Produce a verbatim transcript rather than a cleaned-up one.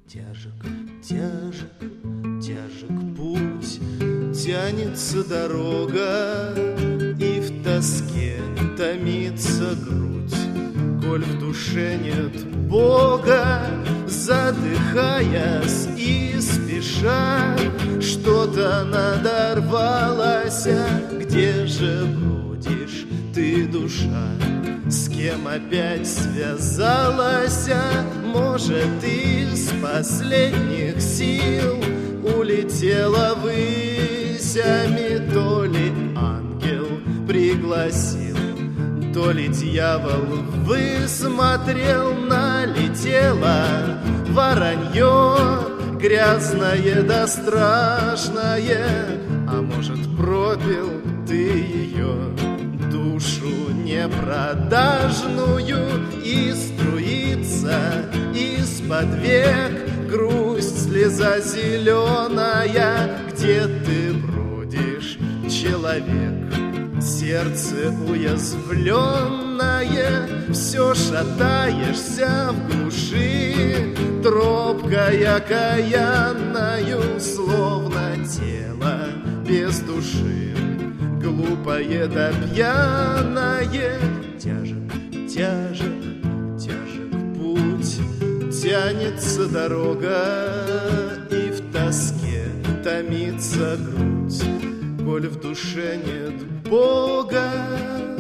Тяжек, тяжек, тяжек путь, тянется дорога, и в тоске томится грудь. Коль в душе нет Бога, задыхаясь и спеша, что-то надорвалось. Где же бродишь ты, душа? С кем опять связалась? Может, из последних сил улетела ввысями, то ли ангел пригласил, то ли дьявол высмотрел. Налетело воронье, грязное да страшное, а может, пропил ты ее, душу непродажную, и струится из-под век грусть, слеза зеленая. Где ты бродишь, человек? Сердце уязвленное, все шатаешься в глуши, тропкой окаянною, словно тело без души, глупое да пьяное. Тяжек, тяжек, тяжек путь, тянется дорога, и в тоске томится грудь. Коль в душе нет Бога,